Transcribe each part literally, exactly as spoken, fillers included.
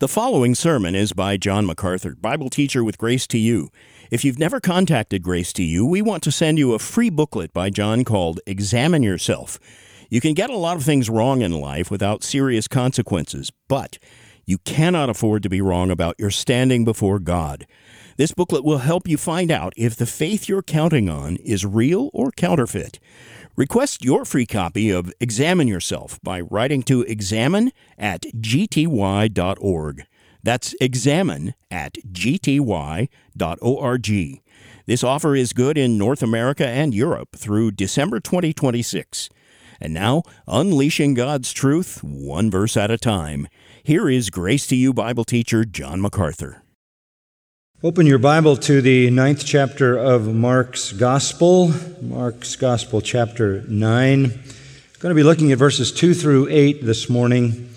The following sermon is by John MacArthur, Bible teacher with Grace to You. If you've never contacted Grace to You, we want to send you a free booklet by John called Examine Yourself. You can get a lot of things wrong in life without serious consequences, but you cannot afford to be wrong about your standing before God. This booklet will help you find out if the faith you're counting on is real or counterfeit. Request your free copy of Examine Yourself by writing to examine at g t y dot org. That's examine at g t y dot org. This offer is good in North America and Europe through December twenty twenty-six. And now, unleashing God's truth, one verse at a time. Here is Grace to You Bible teacher John MacArthur. Open your Bible to the ninth chapter of Mark's Gospel, Mark's Gospel, chapter nine. I'm going to be looking at verses two through eight this morning.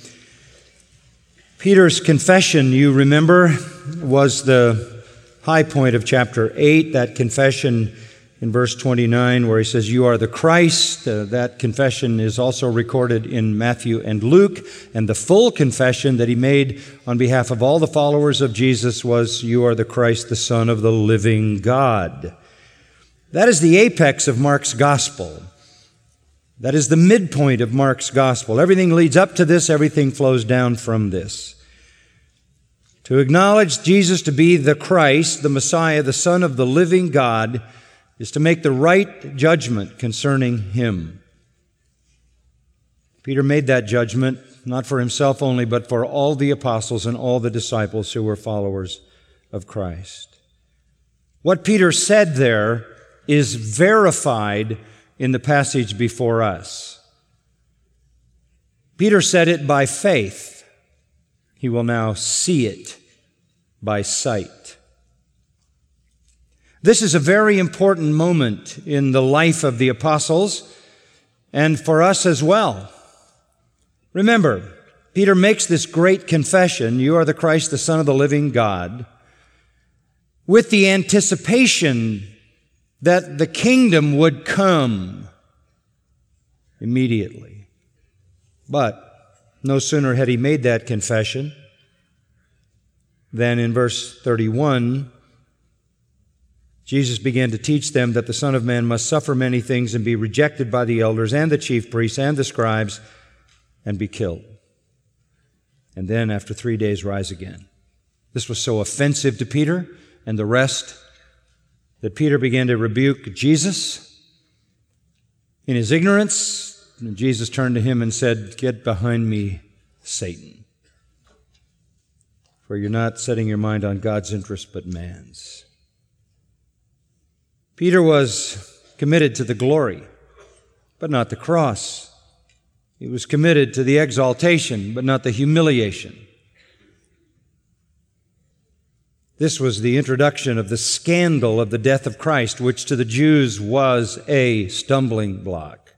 Peter's confession, you remember, was the high point of chapter eight. That confession in verse twenty-nine where he says, "You are the Christ." Uh, that confession is also recorded in Matthew and Luke. And the full confession that he made on behalf of all the followers of Jesus was, "You are the Christ, the Son of the living God." That is the apex of Mark's gospel. That is the midpoint of Mark's gospel. Everything leads up to this. Everything flows down from this. To acknowledge Jesus to be the Christ, the Messiah, the Son of the living God, is to make the right judgment concerning Him. Peter made that judgment, not for himself only, but for all the apostles and all the disciples who were followers of Christ. What Peter said there is verified in the passage before us. Peter said it by faith. He will now see it by sight. This is a very important moment in the life of the apostles and for us as well. Remember, Peter makes this great confession, "You are the Christ, the Son of the living God," with the anticipation that the kingdom would come immediately. But no sooner had he made that confession than in verse thirty-one, Jesus began to teach them that the Son of Man must suffer many things and be rejected by the elders and the chief priests and the scribes and be killed. And then after three days rise again. This was so offensive to Peter and the rest that Peter began to rebuke Jesus in his ignorance. And Jesus turned to him and said, "Get behind me, Satan, for you're not setting your mind on God's interest but man's." Peter was committed to the glory, but not the cross. He was committed to the exaltation, but not the humiliation. This was the introduction of the scandal of the death of Christ, which to the Jews was a stumbling block.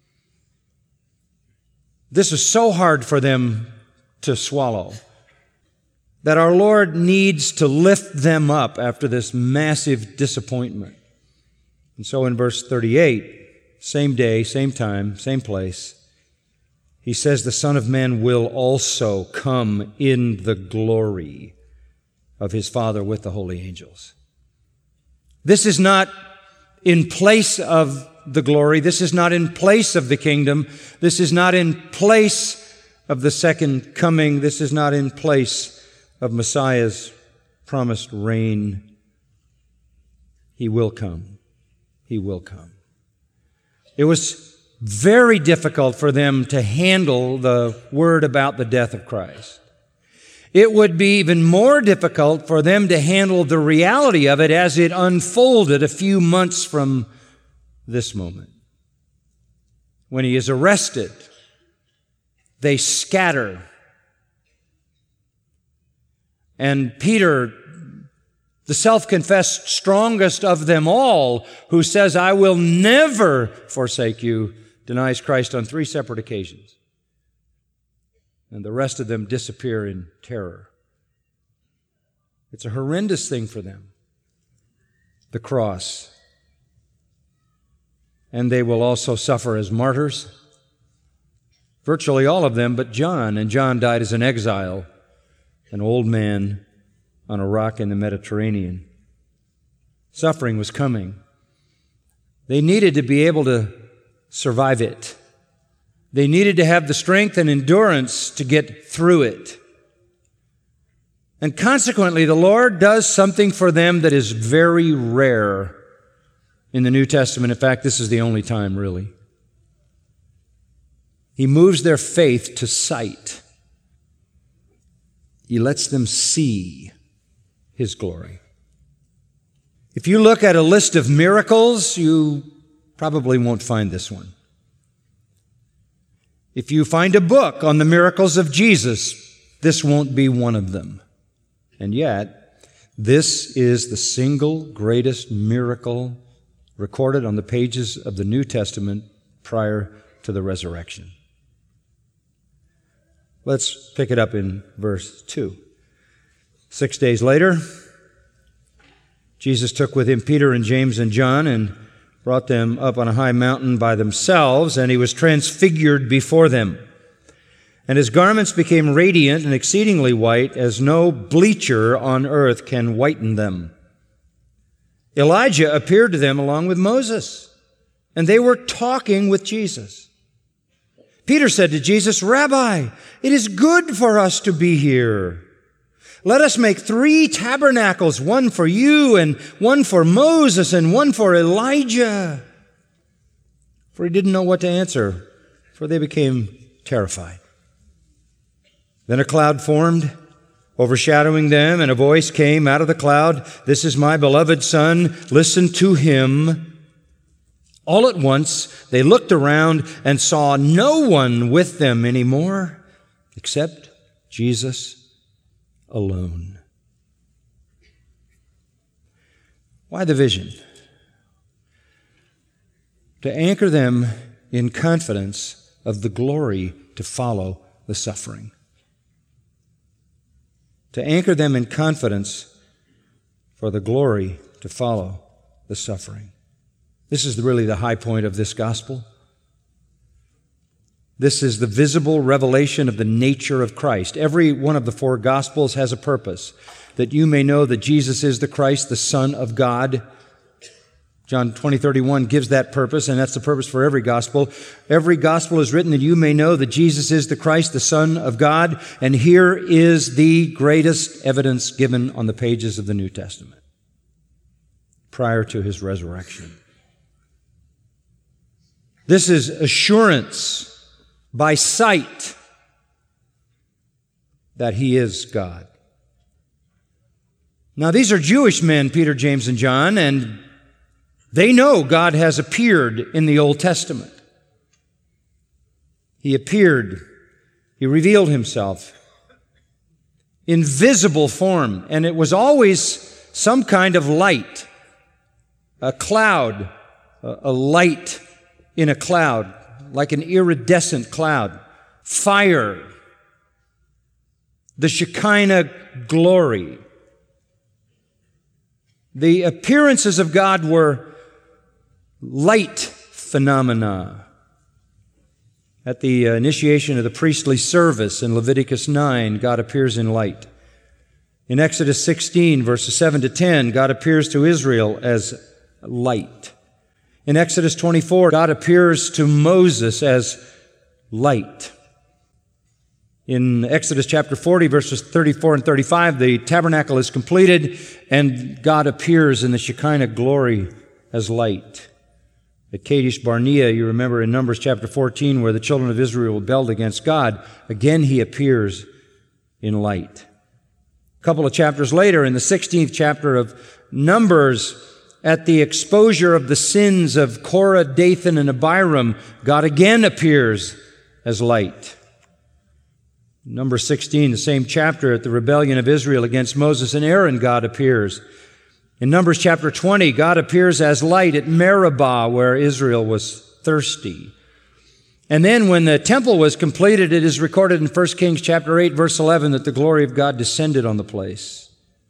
This is so hard for them to swallow that our Lord needs to lift them up after this massive disappointment. And so in verse thirty-eight, same day, same time, same place, he says, "The Son of Man will also come in the glory of His Father with the holy angels." This is not in place of the glory. This is not in place of the kingdom. This is not in place of the second coming. This is not in place of Messiah's promised reign. He will come. He will come. It was very difficult for them to handle the word about the death of Christ. It would be even more difficult for them to handle the reality of it as it unfolded a few months from this moment. When he is arrested, they scatter. And Peter, the self-confessed strongest of them all, who says, "I will never forsake you," denies Christ on three separate occasions. And the rest of them disappear in terror. It's a horrendous thing for them, the cross. And they will also suffer as martyrs. Virtually all of them but John, and John died as an exile an old man on a rock in the Mediterranean. Suffering was coming. They needed to be able to survive it. They needed to have the strength and endurance to get through it. And consequently, the Lord does something for them that is very rare in the New Testament. In fact, this is the only time, really. He moves their faith to sight. He lets them see His glory. If you look at a list of miracles, you probably won't find this one. If you find a book on the miracles of Jesus, this won't be one of them. And yet, this is the single greatest miracle recorded on the pages of the New Testament prior to the resurrection. Let's pick it up in verse two. Six days later, Jesus took with him Peter and James and John and brought them up on a high mountain by themselves, and he was transfigured before them. And his garments became radiant and exceedingly white, as no bleacher on earth can whiten them. Elijah appeared to them along with Moses, and they were talking with Jesus. Peter said to Jesus, "Rabbi, it is good for us to be here. Let us make three tabernacles, one for you and one for Moses and one for Elijah." For he didn't know what to answer, for they became terrified. Then a cloud formed, overshadowing them, and a voice came out of the cloud, "This is my beloved Son, listen to him." All at once, they looked around and saw no one with them anymore, except Jesus alone. Why the vision? To anchor them in confidence of the glory to follow the suffering. To anchor them in confidence for the glory to follow the suffering. This is really the high point of this gospel. This is the visible revelation of the nature of Christ. Every one of the four Gospels has a purpose, that you may know that Jesus is the Christ, the Son of God. John twenty thirty-one gives that purpose, and that's the purpose for every Gospel. Every Gospel is written that you may know that Jesus is the Christ, the Son of God, and here is the greatest evidence given on the pages of the New Testament prior to His resurrection. This is assurance by sight that He is God. Now, these are Jewish men, Peter, James, and John, and they know God has appeared in the Old Testament. He appeared. He revealed Himself in visible form, and it was always some kind of light, a cloud, a light in a cloud, like an iridescent cloud, fire, the Shekinah glory. The appearances of God were light phenomena. At the initiation of the priestly service in Leviticus nine, God appears in light. In Exodus sixteen, verses seven to ten, God appears to Israel as light. In Exodus twenty-four, God appears to Moses as light. In Exodus chapter forty, verses thirty-four and thirty-five, the tabernacle is completed and God appears in the Shekinah glory as light. At Kadesh Barnea, you remember in Numbers chapter fourteen, where the children of Israel rebelled against God, again He appears in light. A couple of chapters later, in the sixteenth chapter of Numbers, at the exposure of the sins of Korah, Dathan, and Abiram, God again appears as light. Number sixteen, the same chapter, at the rebellion of Israel against Moses and Aaron, God appears. In Numbers chapter twenty, God appears as light at Meribah, where Israel was thirsty. And then when the temple was completed, it is recorded in First Kings chapter eight, verse eleven, that the glory of God descended on the place.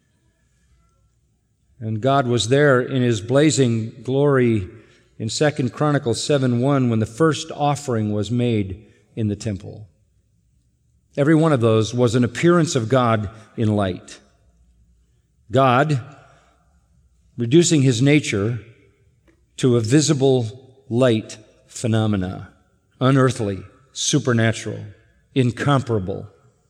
And God was there in His blazing glory in Second Chronicles seven one when the first offering was made in the temple. Every one of those was an appearance of God in light. God reducing his nature to a visible light phenomena, unearthly, supernatural, incomparable.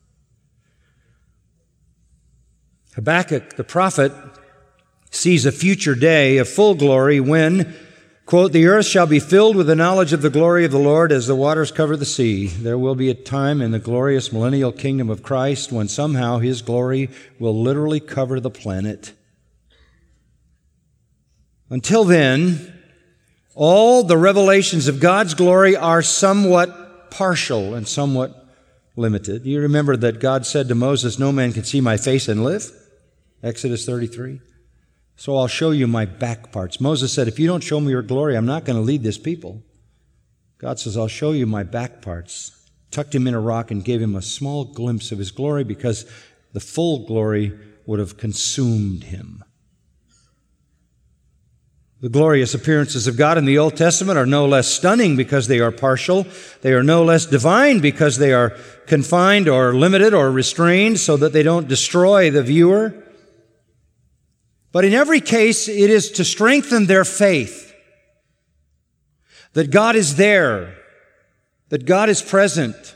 Habakkuk, the prophet, sees a future day of full glory when, quote, "The earth shall be filled with the knowledge of the glory of the Lord as the waters cover the sea." There will be a time in the glorious millennial kingdom of Christ when somehow his glory will literally cover the planet. Until then, all the revelations of God's glory are somewhat partial and somewhat limited. You remember that God said to Moses, "No man can see my face and live." Exodus thirty-three. "So I'll show you my back parts." Moses said, "If you don't show me your glory, I'm not going to lead this people." God says, "I'll show you my back parts." Tucked him in a rock and gave him a small glimpse of his glory because the full glory would have consumed him. The glorious appearances of God in the Old Testament are no less stunning because they are partial. They are no less divine because they are confined or limited or restrained so that they don't destroy the viewer. But in every case, it is to strengthen their faith that God is there, that God is present.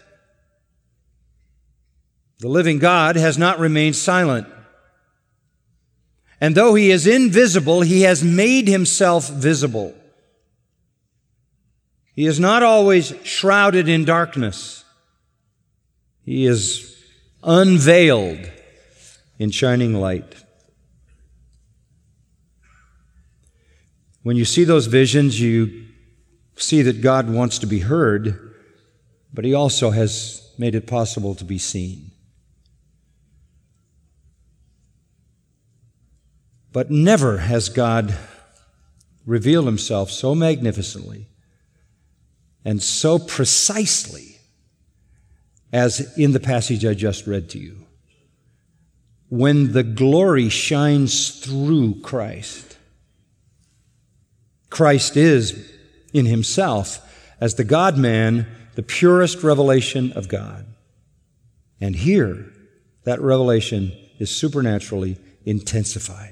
The living God has not remained silent. And though he is invisible, he has made himself visible. He is not always shrouded in darkness. He is unveiled in shining light. When you see those visions, you see that God wants to be heard, but he also has made it possible to be seen. But never has God revealed himself so magnificently and so precisely as in the passage I just read to you. When the glory shines through Christ, Christ is in himself, as the God-man, the purest revelation of God. And here, that revelation is supernaturally intensified.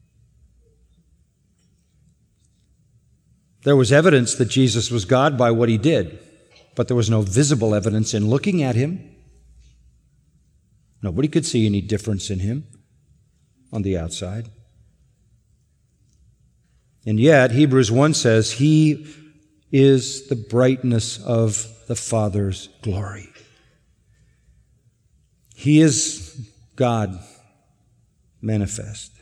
There was evidence that Jesus was God by what he did, but there was no visible evidence in looking at him. Nobody could see any difference in him on the outside. And yet, Hebrews one says, he is the brightness of the Father's glory. He is God manifest.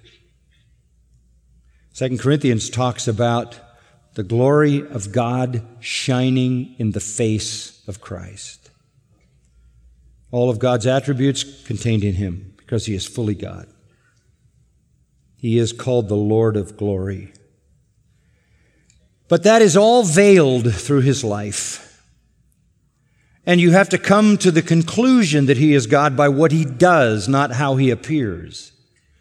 Second Corinthians talks about the glory of God shining in the face of Christ. All of God's attributes contained in him because he is fully God. He is called the Lord of glory. But that is all veiled through his life. And you have to come to the conclusion that he is God by what he does, not how he appears.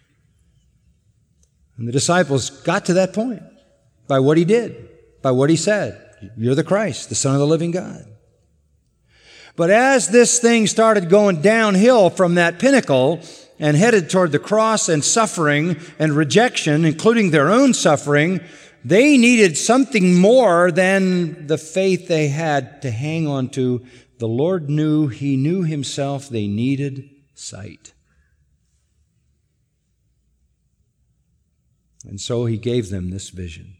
And the disciples got to that point by what he did, by what he said. You're the Christ, the Son of the living God. But as this thing started going downhill from that pinnacle and headed toward the cross and suffering and rejection, including their own suffering, they needed something more than the faith they had to hang on to. The Lord knew, he knew himself, they needed sight. And so he gave them this vision.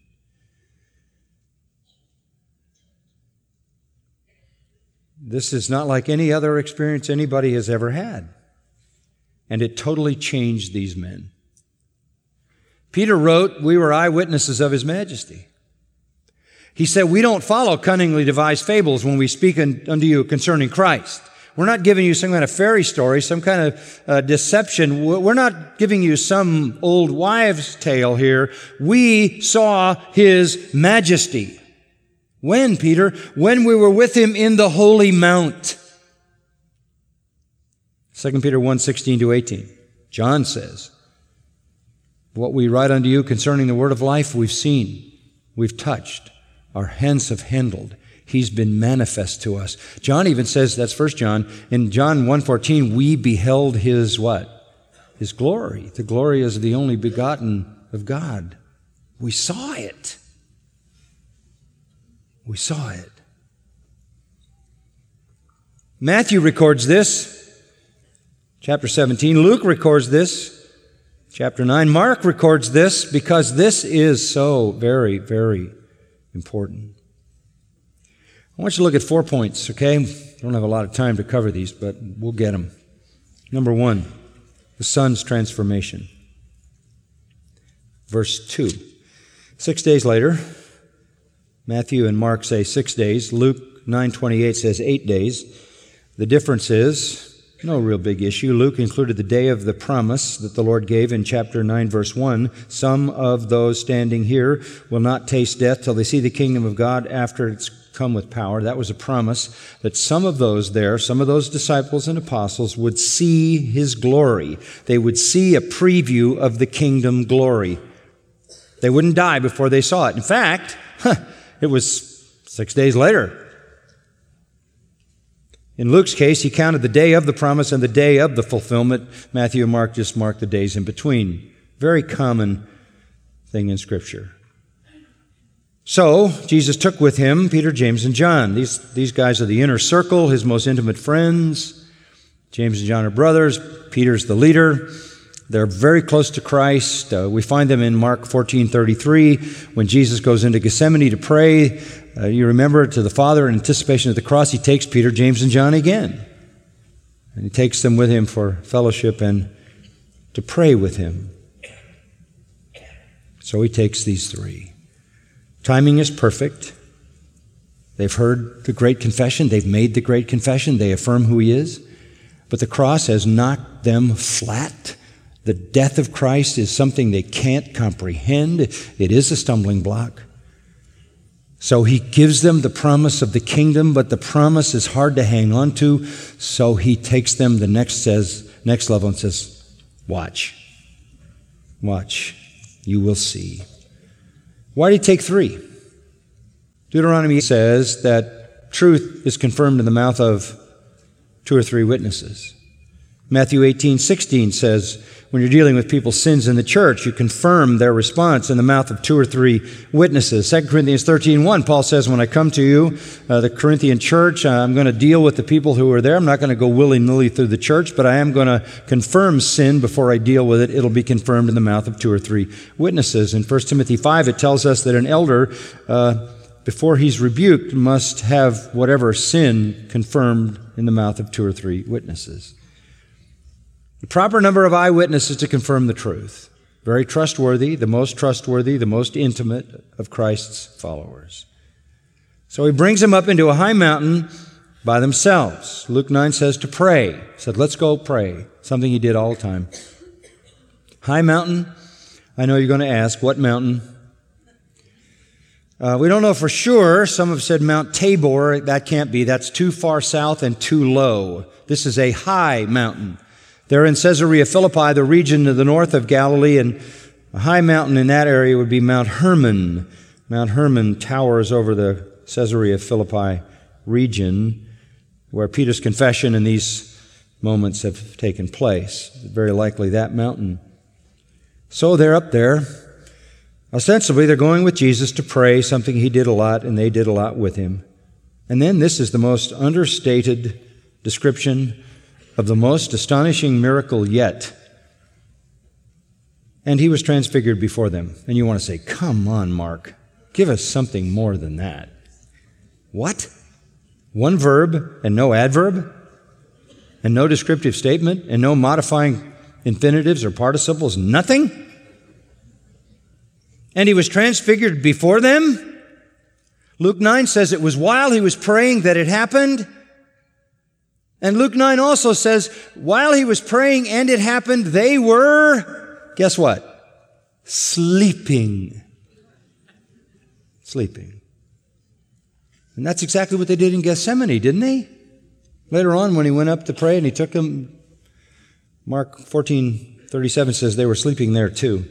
This is not like any other experience anybody has ever had. And it totally changed these men. Peter wrote, we were eyewitnesses of his majesty. He said, we don't follow cunningly devised fables when we speak unto you concerning Christ. We're not giving you some kind of fairy story, some kind of uh, deception. We're not giving you some old wives' tale here. We saw his majesty. When, Peter? When we were with him in the holy mount. Second Peter one, sixteen to eighteen. John says, what we write unto you concerning the word of life, we've seen, we've touched, our hands have handled. He's been manifest to us. John even says, that's First John, in John one fourteen, we beheld His what? His glory. The glory is the only begotten of God. We saw it. We saw it. Matthew records this, chapter seventeen. Luke records this, chapter nine. Mark records this because this is so very, very important. I want you to look at four points, okay? I don't have a lot of time to cover these, but we'll get them. Number one, the Son's transformation. Verse two. Six days later, Matthew and Mark say six days. Luke nine twenty-eight says eight days. The difference is, no real big issue. Luke included the day of the promise that the Lord gave in chapter nine, verse one. Some of those standing here will not taste death till they see the kingdom of God after it's come with power. That was a promise that some of those there, some of those disciples and apostles would see His glory. They would see a preview of the kingdom glory. They wouldn't die before they saw it. In fact, it was six days later. In Luke's case, he counted the day of the promise and the day of the fulfillment. Matthew and Mark just marked the days in between. Very common thing in Scripture. So, Jesus took with Him Peter, James, and John. These, these guys are the inner circle, His most intimate friends. James and John are brothers. Peter's the leader. They're very close to Christ. Uh, we find them in Mark fourteen thirty-three when Jesus goes into Gethsemane to pray. Uh, you remember, to the Father in anticipation of the cross, He takes Peter, James, and John again. And He takes them with Him for fellowship and to pray with Him. So He takes these three. Timing is perfect. They've heard the great confession. They've made the great confession. They affirm who He is. But the cross has knocked them flat. The death of Christ is something they can't comprehend. It is a stumbling block. So He gives them the promise of the kingdom, but the promise is hard to hang on to. So He takes them the next says next level and says, watch. Watch. You will see. Why did He take three? Deuteronomy says that truth is confirmed in the mouth of two or three witnesses. Matthew eighteen sixteen says, when you're dealing with people's sins in the church, you confirm their response in the mouth of two or three witnesses. Second Corinthians thirteen one, Paul says, when I come to you, uh, the Corinthian church, uh, I'm going to deal with the people who are there. I'm not going to go willy-nilly through the church, but I am going to confirm sin before I deal with it. It'll be confirmed in the mouth of two or three witnesses. In First Timothy five, it tells us that an elder, uh, before he's rebuked, must have whatever sin confirmed in the mouth of two or three witnesses. The proper number of eyewitnesses to confirm the truth. Very trustworthy, the most trustworthy, the most intimate of Christ's followers. So He brings them up into a high mountain by themselves. Luke nine says to pray. He said, let's go pray. Something He did all the time. High mountain. I know you're going to ask, what mountain? Uh, we don't know for sure. Some have said Mount Tabor. That can't be. That's too far south and too low. This is a high mountain. They're in Caesarea Philippi, the region to the north of Galilee, and a high mountain in that area would be Mount Hermon. Mount Hermon towers over the Caesarea Philippi region where Peter's confession and these moments have taken place. Very likely that mountain. So they're up there. Ostensibly, they're going with Jesus to pray, something He did a lot, and they did a lot with Him. And then this is the most understated description of the most astonishing miracle yet. And He was transfigured before them. And you want to say, come on, Mark, give us something more than that. What? One verb and no adverb? And no descriptive statement? And no modifying infinitives or participles? Nothing? And He was transfigured before them? Luke nine says it was while He was praying that it happened. And Luke nine also says, while He was praying and it happened, they were, guess what? Sleeping. Sleeping. And that's exactly what they did in Gethsemane, didn't they? Later on, when He went up to pray and He took them, Mark fourteen thirty-seven says they were sleeping there too.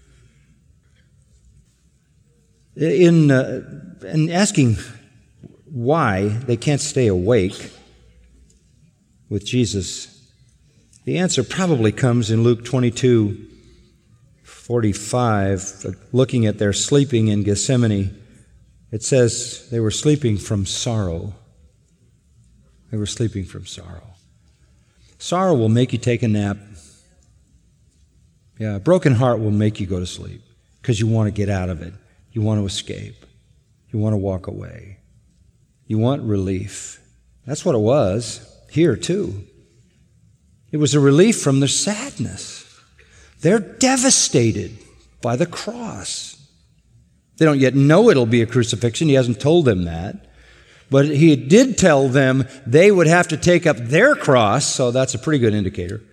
In, uh, in asking, why they can't stay awake with Jesus, the answer probably comes in Luke twenty-two forty-five, looking at their sleeping in Gethsemane. It says they were sleeping from sorrow. They were sleeping from sorrow. Sorrow will make you take a nap. Yeah, a broken heart will make you go to sleep because you want to get out of it. You want to escape. You want to walk away. You want relief. That's what it was here too. It was a relief from their sadness. They're devastated by the cross. They don't yet know it'll be a crucifixion. He hasn't told them that. But he did tell them they would have to take up their cross, so that's a pretty good indicator.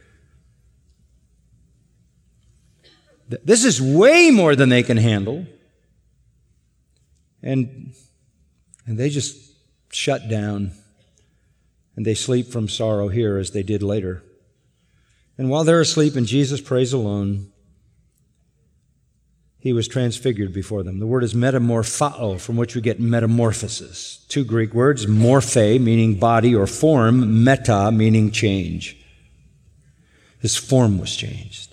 This is way more than they can handle. And, and they just shut down, and they sleep from sorrow here as they did later. And while they're asleep and Jesus prays alone, he was transfigured before them. The word is metamorphao, from which we get metamorphosis. Two Greek words, morphe, meaning body or form, meta, meaning change. His form was changed.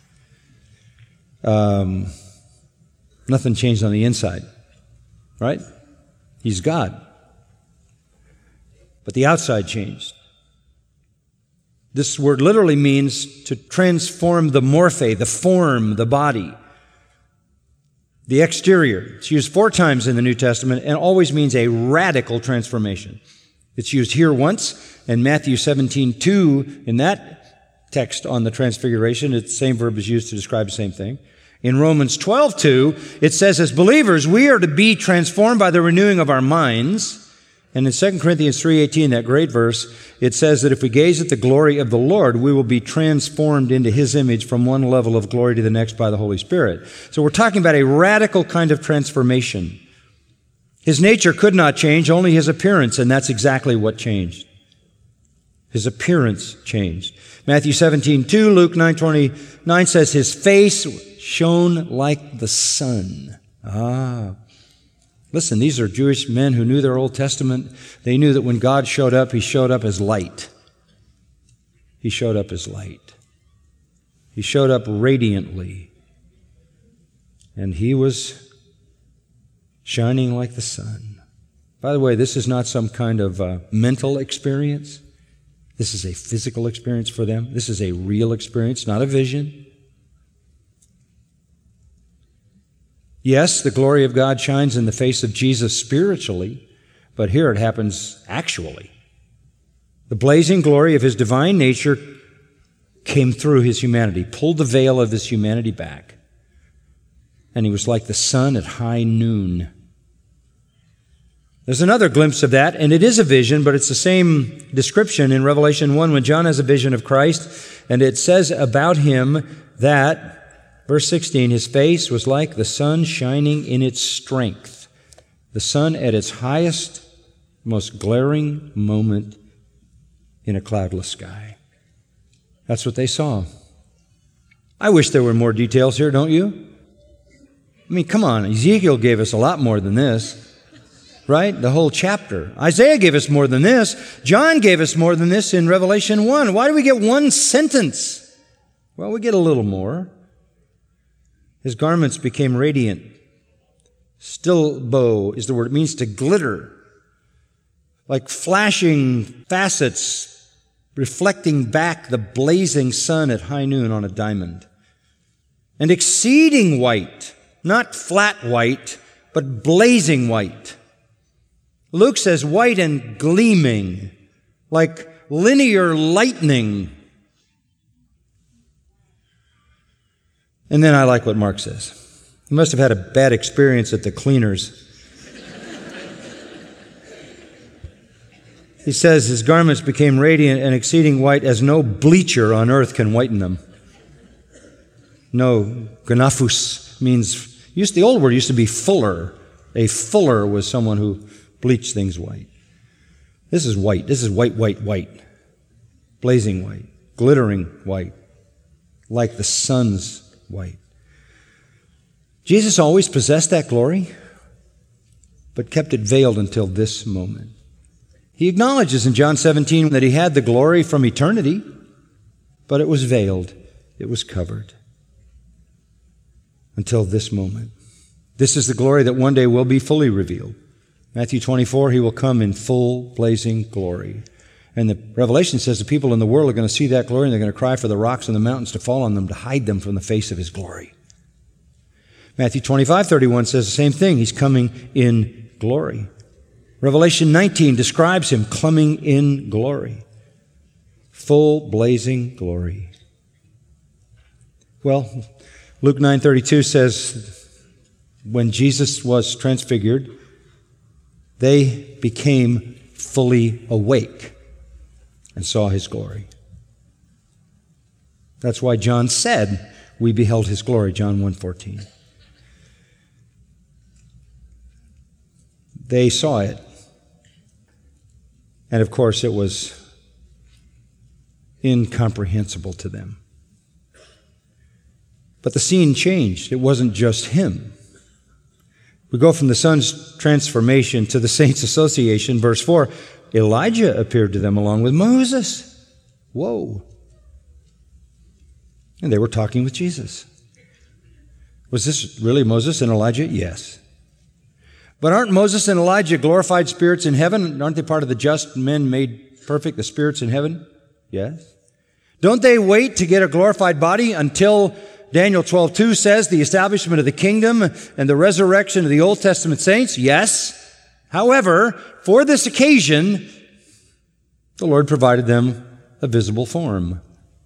Um, nothing changed on the inside, right? He's God. But the outside changed. This word literally means to transform the morphe, the form, the body. The exterior. It's used four times in the New Testament and always means a radical transformation. It's used here once, in Matthew seventeen two, in that text on the transfiguration. It's the same verb is used to describe the same thing. In Romans twelve two, it says, as believers, we are to be transformed by the renewing of our minds. And in Second Corinthians three eighteen, that great verse, it says that if we gaze at the glory of the Lord, we will be transformed into His image from one level of glory to the next by the Holy Spirit. So we're talking about a radical kind of transformation. His nature could not change, only His appearance, and that's exactly what changed. His appearance changed. Matthew seventeen two, Luke nine twenty-nine says, His face shone like the sun. Ah. Listen, these are Jewish men who knew their Old Testament. They knew that when God showed up, He showed up as light. He showed up as light. He showed up radiantly. And He was shining like the sun. By the way, this is not some kind of uh, mental experience. This is a physical experience for them. This is a real experience, not a vision. Yes, the glory of God shines in the face of Jesus spiritually, but here it happens actually. The blazing glory of His divine nature came through His humanity, pulled the veil of His humanity back, and He was like the sun at high noon. There's another glimpse of that, and it is a vision, but it's the same description in Revelation one when John has a vision of Christ, and it says about Him that, verse sixteen, His face was like the sun shining in its strength, the sun at its highest, most glaring moment in a cloudless sky. That's what they saw. I wish there were more details here, don't you? I mean, come on, Ezekiel gave us a lot more than this, right? The whole chapter. Isaiah gave us more than this. John gave us more than this in Revelation one. Why do we get one sentence? Well, we get a little more. His garments became radiant. Stilbo is the word. It means to glitter, like flashing facets reflecting back the blazing sun at high noon on a diamond. And exceeding white, not flat white, but blazing white. Luke says white and gleaming, like linear lightning. And then I like what Mark says. He must have had a bad experience at the cleaners. He says his garments became radiant and exceeding white as no bleacher on earth can whiten them. No, gonafus means, used the old word used to be fuller. A fuller was someone who bleached things white. This is white. This is white, white, white. Blazing white. Glittering white. Like the sun's white. Jesus always possessed that glory. but kept it veiled until this moment. He acknowledges in John seventeen that he had the glory from eternity, but it was veiled, it was covered until this moment. This is the glory that one day will be fully revealed. Matthew twenty-four, he will come in full blazing glory. And the Revelation says the people in the world are going to see that glory and they're going to cry for the rocks and the mountains to fall on them to hide them from the face of his glory. Matthew twenty-five thirty-one says the same thing. He's coming in glory. Revelation nineteen describes him coming in glory. Full blazing glory. Well, Luke nine thirty-two says when Jesus was transfigured, they became fully awake and saw his glory. That's why John said, we beheld his glory, John one fourteen. They saw it. And of course, it was incomprehensible to them. But the scene changed. It wasn't just him. We go from the Son's transformation to the saints' association. Verse four, Elijah appeared to them along with Moses. Whoa. And they were talking with Jesus. Was this really Moses and Elijah? Yes. But aren't Moses and Elijah glorified spirits in heaven? Aren't they part of the just men made perfect, the spirits in heaven? Yes. Don't they wait to get a glorified body until Daniel twelve two says the establishment of the kingdom and the resurrection of the Old Testament saints? Yes. However, for this occasion, the Lord provided them a visible form.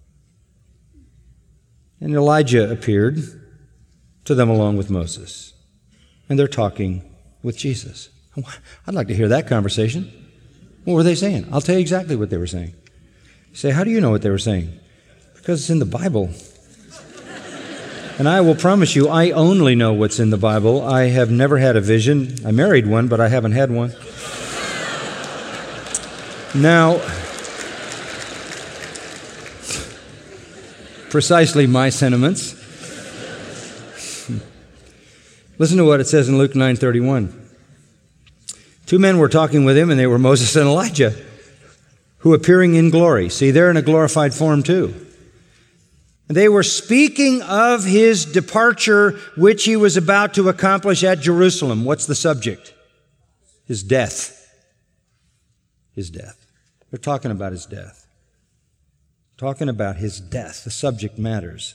And Elijah appeared to them along with Moses. And they're talking with Jesus. I'd like to hear that conversation. What were they saying? I'll tell you exactly what they were saying. You say, how do you know what they were saying? Because it's in the Bible. And I will promise you, I only know what's in the Bible. I have never had a vision. I married one, but I haven't had one. Now, precisely my sentiments. Listen to what it says in Luke nine thirty-one. Two men were talking with him, and they were Moses and Elijah, who appearing in glory. See, they're in a glorified form too. They were speaking of his departure, which he was about to accomplish at Jerusalem. What's the subject? His death. His death. They're talking about his death. Talking about his death. The subject matters.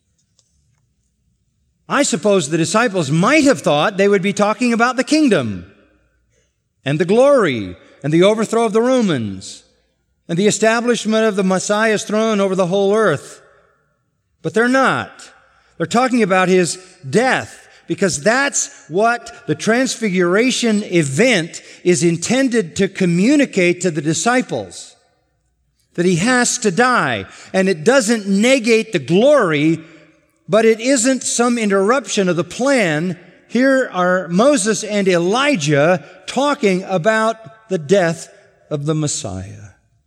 I suppose the disciples might have thought they would be talking about the kingdom and the glory and the overthrow of the Romans and the establishment of the Messiah's throne over the whole earth. But they're not. They're talking about his death because that's what the transfiguration event is intended to communicate to the disciples. That he has to die. And it doesn't negate the glory, but it isn't some interruption of the plan. Here are Moses and Elijah talking about the death of the Messiah.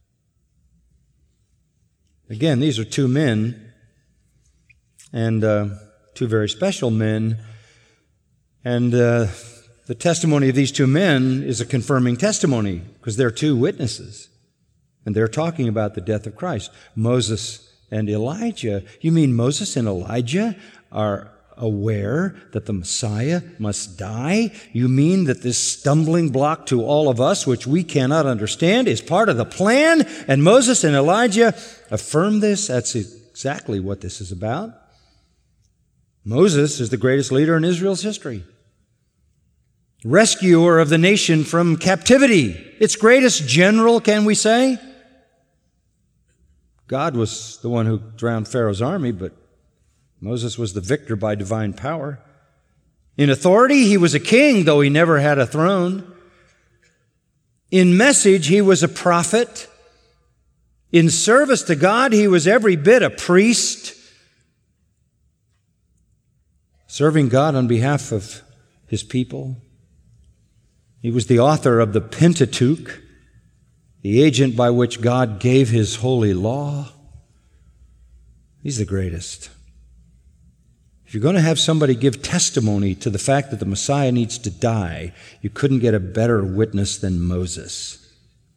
Again, these are two men, and uh, two very special men. And uh, the testimony of these two men is a confirming testimony because they're two witnesses. And they're talking about the death of Christ. Moses and Elijah. You mean Moses and Elijah are aware that the Messiah must die? You mean that this stumbling block to all of us, which we cannot understand, is part of the plan? And Moses and Elijah affirm this? That's exactly what this is about. Moses is the greatest leader in Israel's history. Rescuer of the nation from captivity. Its greatest general, can we say? God was the one who drowned Pharaoh's army, but Moses was the victor by divine power. In authority, he was a king, though he never had a throne. In message, he was a prophet. In service to God, he was every bit a priest, serving God on behalf of his people. He was the author of the Pentateuch, the agent by which God gave his holy law. He's the greatest. If If you're going to have somebody give testimony to the fact that the Messiah needs to die, you couldn't get a better witness than Moses.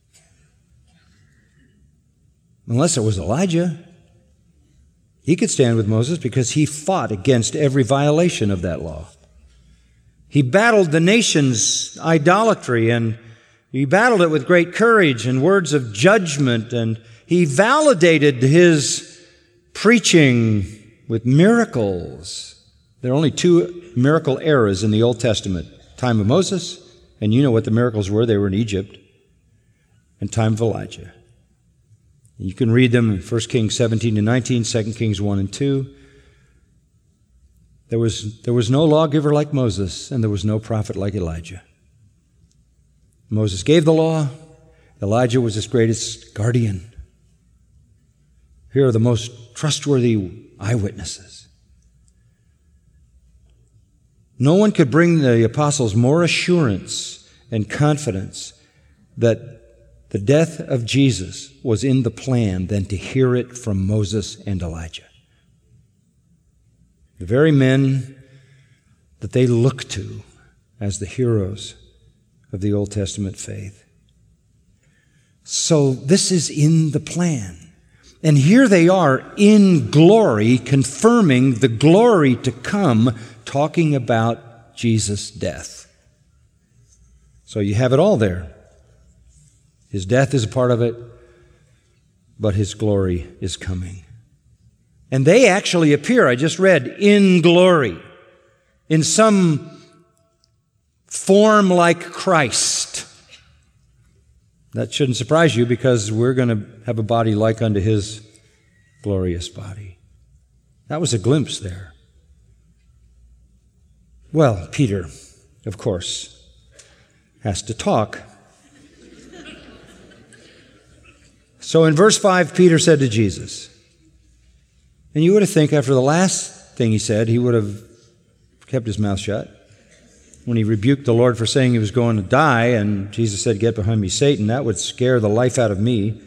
Unless it was Elijah. He could stand with Moses because he fought against every violation of that law. He battled the nation's idolatry, and he battled it with great courage and words of judgment, and he validated his preaching with miracles. There are only two miracle eras in the Old Testament. Time of Moses, and you know what the miracles were. They were in Egypt. And time of Elijah. You can read them in First Kings seventeen to nineteen, Second Kings one and two. There was, there was no lawgiver like Moses, and there was no prophet like Elijah. Moses gave the law. Elijah was his greatest guardian. Here are the most trustworthy eyewitnesses. No one could bring the apostles more assurance and confidence that the death of Jesus was in the plan than to hear it from Moses and Elijah. The very men that they look to as the heroes of the Old Testament faith. So this is in the plan. And here they are in glory, confirming the glory to come, talking about Jesus' death. So you have it all there. His death is a part of it, but his glory is coming. And they actually appear, I just read, in glory, in some form like Christ. That shouldn't surprise you because we're going to have a body like unto his glorious body. That was a glimpse there. Well, Peter, of course, has to talk. So in verse five, Peter said to Jesus, and you would have think after the last thing he said, he would have kept his mouth shut. When he rebuked the Lord for saying he was going to die, and Jesus said, "Get behind me, Satan," that would scare the life out of me.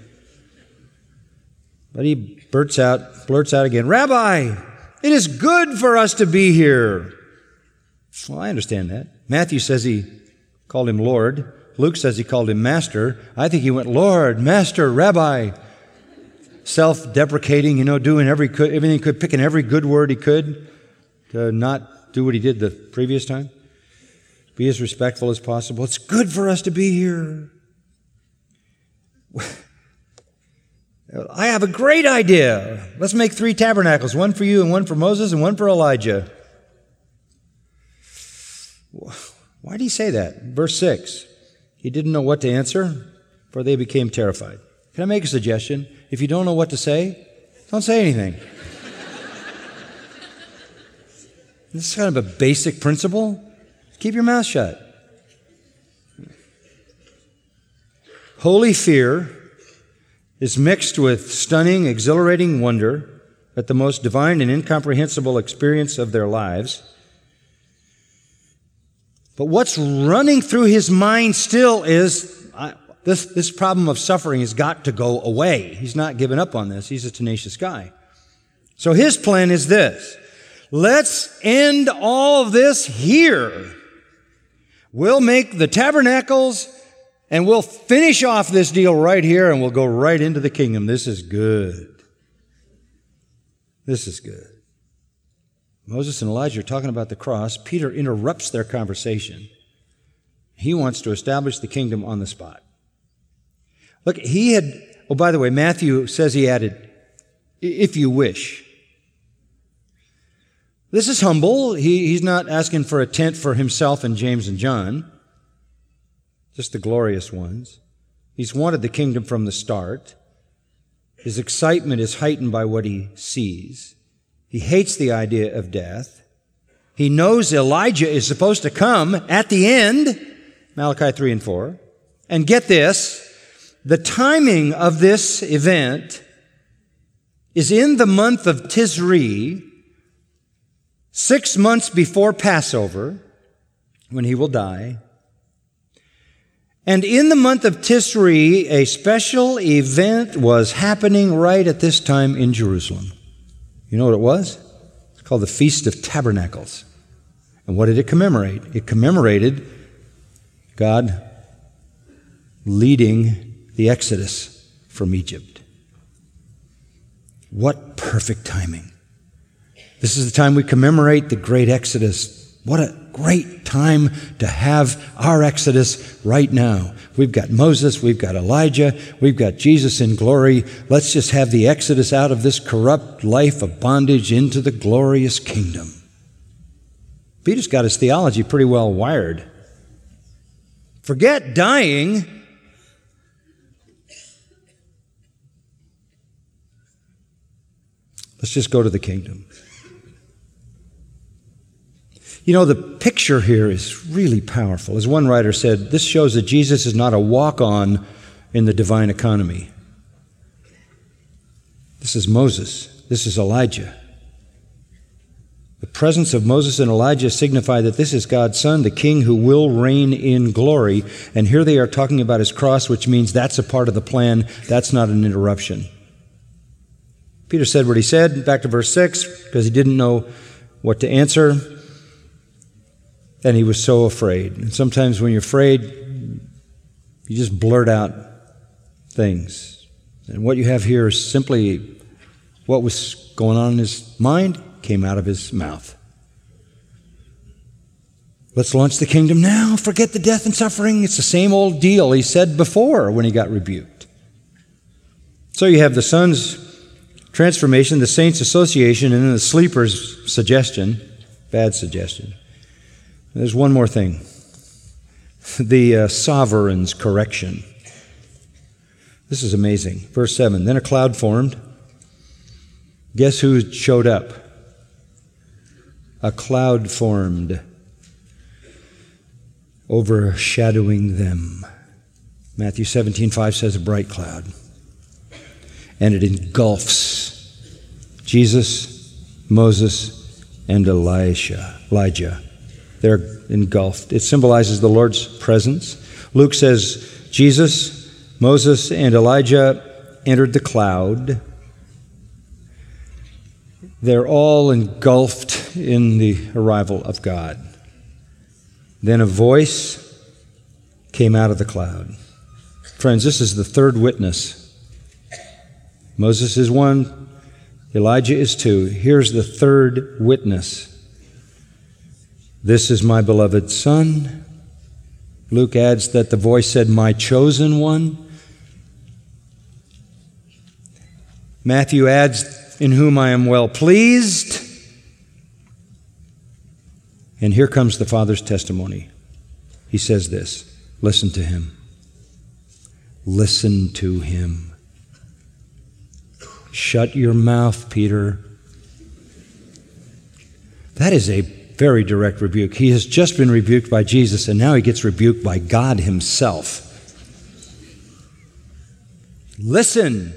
But he blurts out, blurts out again, "Rabbi, it is good for us to be here." Well, I understand that. Matthew says he called him Lord. Luke says he called him Master. I think he went Lord, Master, Rabbi. Self-deprecating, you know, doing every everything he could, picking every good word he could to not do what he did the previous time. Be as respectful as possible. It's good for us to be here. I have a great idea. Let's make three tabernacles, one for you and one for Moses and one for Elijah. Why did he say that? Verse six. He didn't know what to answer, for they became terrified. Can I make a suggestion? If you don't know what to say, don't say anything. This is kind of a basic principle. Keep your mouth shut. Holy fear is mixed with stunning, exhilarating wonder at the most divine and incomprehensible experience of their lives. But what's running through his mind still is, I, this, this problem of suffering has got to go away. He's not giving up on this. He's a tenacious guy. So his plan is this. Let's end all of this here. We'll make the tabernacles and we'll finish off this deal right here and we'll go right into the kingdom. This is good. This is good. Moses and Elijah are talking about the cross. Peter interrupts their conversation. He wants to establish the kingdom on the spot. Look, he had, oh, by the way, Matthew says he added, if you wish. This is humble. He, he's not asking for a tent for himself and James and John, just the glorious ones. He's wanted the kingdom from the start. His excitement is heightened by what he sees. He hates the idea of death. He knows Elijah is supposed to come at the end, Malachi three and four. And get this, the timing of this event is in the month of Tisri, six months before Passover, when he will die. And in the month of Tisri, a special event was happening right at this time in Jerusalem. You know what it was? It's called the Feast of Tabernacles. And what did it commemorate? It commemorated God leading the Exodus from Egypt. What perfect timing. This is the time we commemorate the great Exodus. What a great time to have our Exodus right now. We've got Moses, we've got Elijah, we've got Jesus in glory. Let's just have the Exodus out of this corrupt life of bondage into the glorious kingdom. Peter's got his theology pretty well wired. Forget dying. Let's just go to the kingdom. You know, the picture here is really powerful. As one writer said, this shows that Jesus is not a walk-on in the divine economy. This is Moses. This is Elijah. The presence of Moses and Elijah signify that this is God's Son, the King who will reign in glory. And here they are talking about his cross, which means that's a part of the plan. That's not an interruption. Peter said what he said, back to verse six, because he didn't know what to answer. And he was so afraid. And sometimes when you're afraid, you just blurt out things. And what you have here is simply what was going on in his mind came out of his mouth. Let's launch the kingdom now. Forget the death and suffering. It's the same old deal he said before when he got rebuked. So you have the Son's transformation, the saints' association, and then the sleeper's suggestion, bad suggestion. There's one more thing. The uh, sovereign's correction. This is amazing. Verse seven, then a cloud formed. Guess who showed up? A cloud formed, overshadowing them. Matthew seventeen five says a bright cloud. And it engulfs Jesus, Moses, and Elisha, Elijah. They're engulfed. It symbolizes the Lord's presence. Luke says Jesus, Moses, and Elijah entered the cloud. They're all engulfed in the arrival of God. Then a voice came out of the cloud. Friends, this is the third witness. Moses is one, Elijah is two. Here's the third witness. This is my beloved Son. Luke adds that the voice said, my chosen one. Matthew adds, in whom I am well pleased. And here comes the Father's testimony. He says this, listen to him. Listen to him. Shut your mouth, Peter. That is a very direct rebuke. He has just been rebuked by Jesus, and now he gets rebuked by God himself. Listen.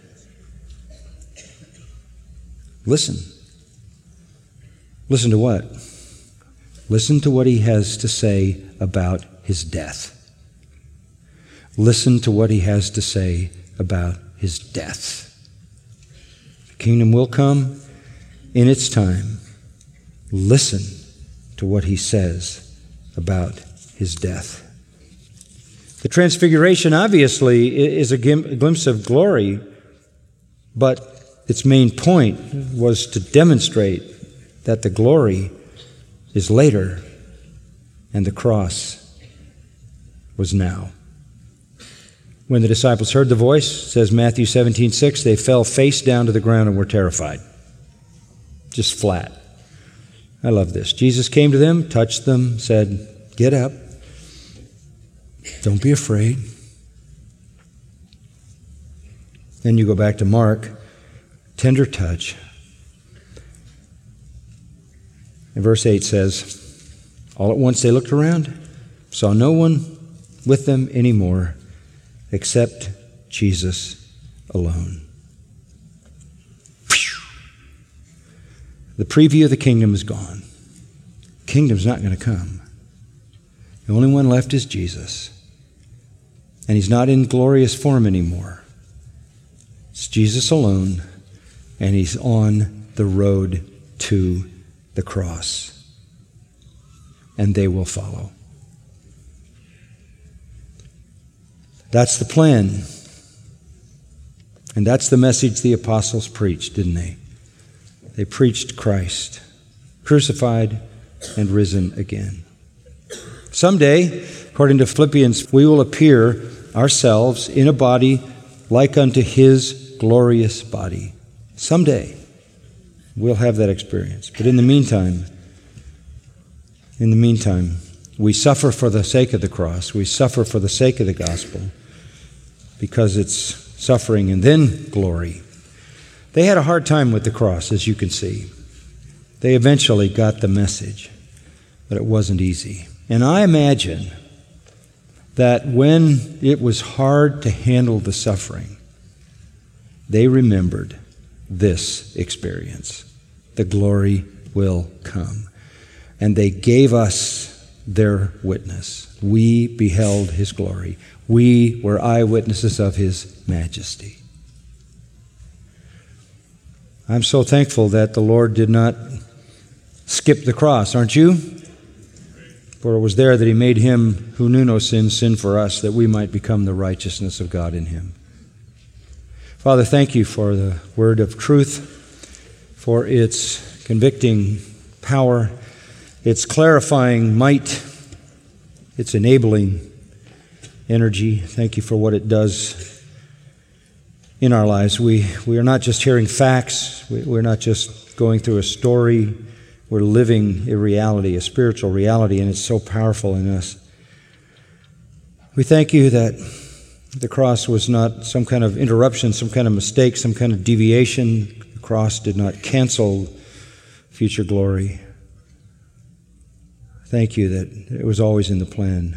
Listen. Listen to what? Listen to what he has to say about his death. Listen to what he has to say about his death. The kingdom will come in its time. Listen to what he says about his death. The transfiguration, obviously, is a glimpse of glory, but its main point was to demonstrate that the glory is later and the cross was now. When the disciples heard the voice, says Matthew seventeen six, they fell face down to the ground and were terrified. Just flat. I love this. Jesus came to them, touched them, said, get up. Don't be afraid. Then you go back to Mark. Tender touch. And verse eight says, all at once they looked around, saw no one with them anymore except Jesus alone. Whew. The preview of the kingdom is gone. Kingdom's not going to come. The only one left is Jesus. And he's not in glorious form anymore. It's Jesus alone. And he's on the road to the cross, and they will follow. That's the plan. And that's the message the apostles preached, didn't they? They preached Christ, crucified and risen again. Someday, according to Philippians, we will appear ourselves in a body like unto His glorious body. Someday, we'll have that experience. But in the meantime, in the meantime, we suffer for the sake of the cross. We suffer for the sake of the gospel because it's suffering and then glory. They had a hard time with the cross, as you can see. They eventually got the message, but it wasn't easy. And I imagine that when it was hard to handle the suffering, they remembered this experience. The glory will come. And they gave us their witness. We beheld His glory. We were eyewitnesses of His majesty. I'm so thankful that the Lord did not skip the cross, aren't you? For it was there that He made Him who knew no sin, sin for us, that we might become the righteousness of God in Him. Father, thank You for the word of truth, for its convicting power, its clarifying might, its enabling energy. Thank You for what it does in our lives. We, we are not just hearing facts. We, we're not just going through a story. We're living a reality, a spiritual reality, and it's so powerful in us. We thank You that the cross was not some kind of interruption, some kind of mistake, some kind of deviation. The cross did not cancel future glory. Thank You that it was always in the plan.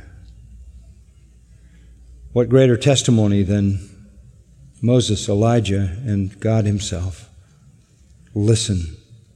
What greater testimony than Moses, Elijah, and God Himself listen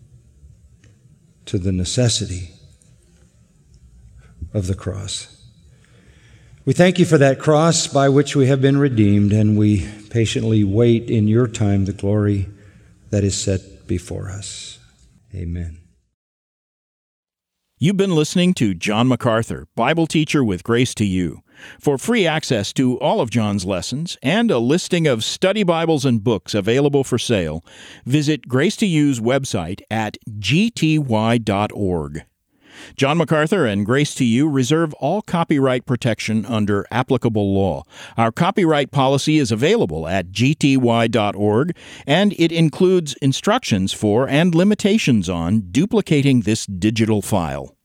to the necessity of the cross. We thank You for that cross by which we have been redeemed, and we patiently wait in Your time the glory that is set before us. Amen. You've been listening to John MacArthur, Bible teacher with Grace to You. For free access to all of John's lessons and a listing of study Bibles and books available for sale, visit Grace to You's website at g t y dot org. John MacArthur and Grace to You reserve all copyright protection under applicable law. Our copyright policy is available at g t y dot org, and it includes instructions for and limitations on duplicating this digital file.